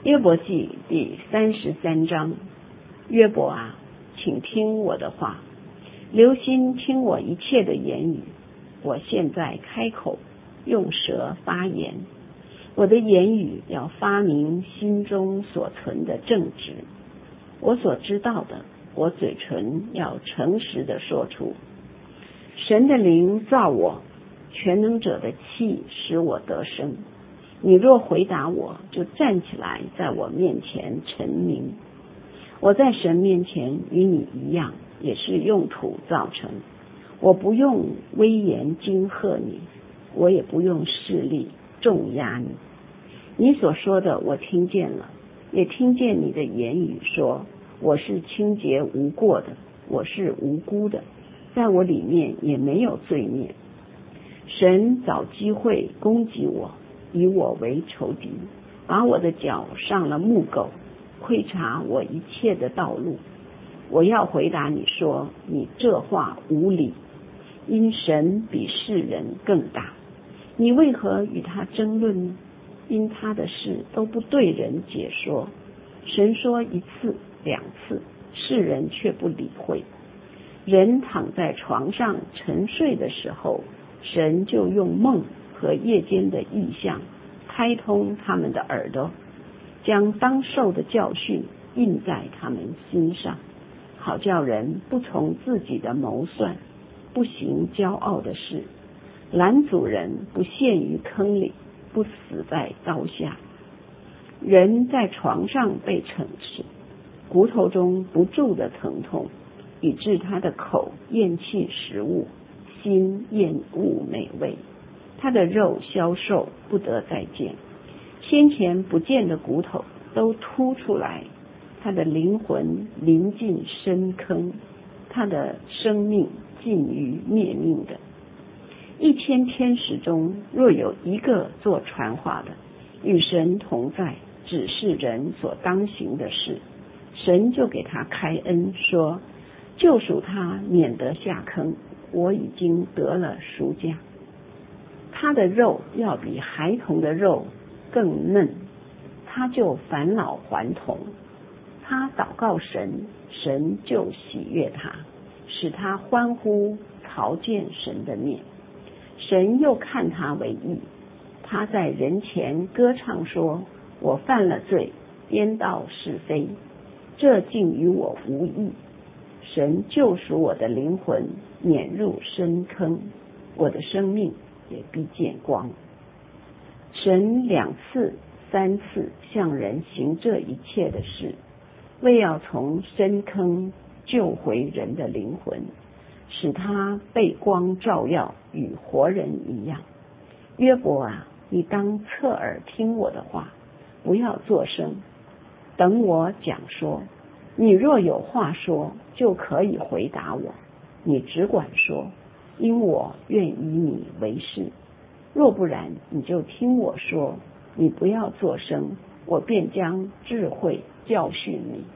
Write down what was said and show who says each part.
Speaker 1: 约伯记第33章，约伯啊，请听我的话，留心听我一切的言语。我现在开口，用舌发言，我的言语要发明心中所存的正直。我所知道的，我嘴唇要诚实的说出。神的灵造我，全能者的气使我得生。你若回答我，就站起来，在我面前陈明。我在神面前与你一样，也是用土造成。我不用威严惊吓你，我也不用势力重压你。你所说的我听见了，也听见你的言语说，我是清洁无过的，我是无辜的，在我里面也没有罪孽。神找机会攻击我，以我为仇敌，把我的脚上了木狗，窥察我一切的道路。我要回答你说，你这话无理，因神比世人更大。你为何与他争论呢？因他的事都不对人解说。神说一次两次，世人却不理会。人躺在床上沉睡的时候，神就用梦和夜间的异象开通他们的耳朵，将当受的教训印在他们心上，好叫人不从自己的谋算，不行骄傲的事，拦阻人不陷于坑里，不死在刀下。人在床上被惩治，骨头中不住的疼痛，以致他的口厌弃食物，心厌恶美味，他的肉消瘦，不得再见。先前不见的骨头都凸出来，他的灵魂临近深坑，他的生命近于灭命的。1000天使中，若有一个做传话的，与神同在，指示人所当行的事，神就给他开恩，说救赎他，免得下坑，我已经得了赎价。他的肉要比孩童的肉更嫩，他就返老还童。他祷告神，神就喜悦他，使他欢呼，朝见神的面。神又看他为义，他在人前歌唱说，我犯了罪，颠倒是非，这竟与我无益。神救赎我的灵魂，免入深坑，我的生命也必见光。神2次3次向人行这一切的事，为要从深坑救回人的灵魂，使他被光照耀，与活人一样。约伯啊，你当侧耳听我的话，不要作声，等我讲说。你若有话说，就可以回答我，你只管说，因我愿以你为是。若不然，你就听我说，你不要作声，我便将智慧教训你。